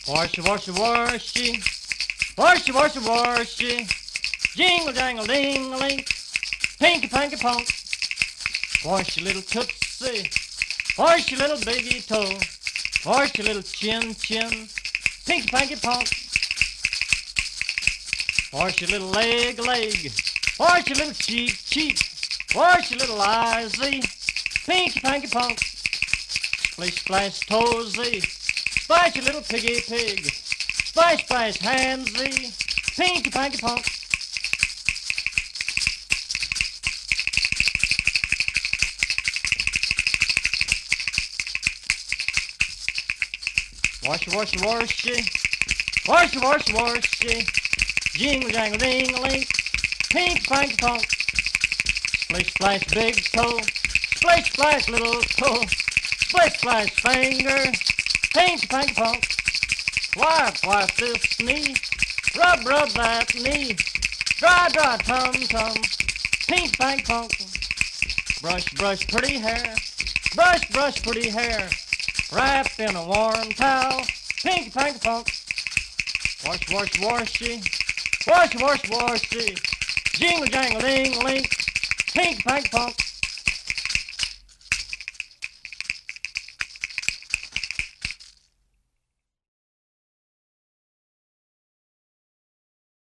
Washy, washy, washy, washy, washy, washy, jingle, jangle, ding-a-ling, pinky, panky, punk. Wash your little tootsie, wash your little baby toe, wash your little chin, chin, pinky, panky, punk. Wash your little leg, leg, wash your little cheek, cheek, wash your little eyesy, pinky, panky, punk. Splish, splash, toesy, splash your little piggy, pig, splash, splash, handsy, pinky, panky, punk. Washy, washy, washy, washy, washy, washy, jingle, jangle, ding-a-ling, pinky, panky, punk. Splish, splash, big toe, splish, splash, little toe, splish, splash, finger, pinky, panky, punk. Wipe, wipe this knee, rub, rub that knee, dry, dry, tum, tum, pinky, panky, punk. Brush, brush, pretty hair, brush, brush, pretty hair, wrapped in a warm towel, pinky, panky, punk. Wash, wash, washy, wash, wash, washy, jingle, jangle, ding-a-ling, pinky, panky, punk.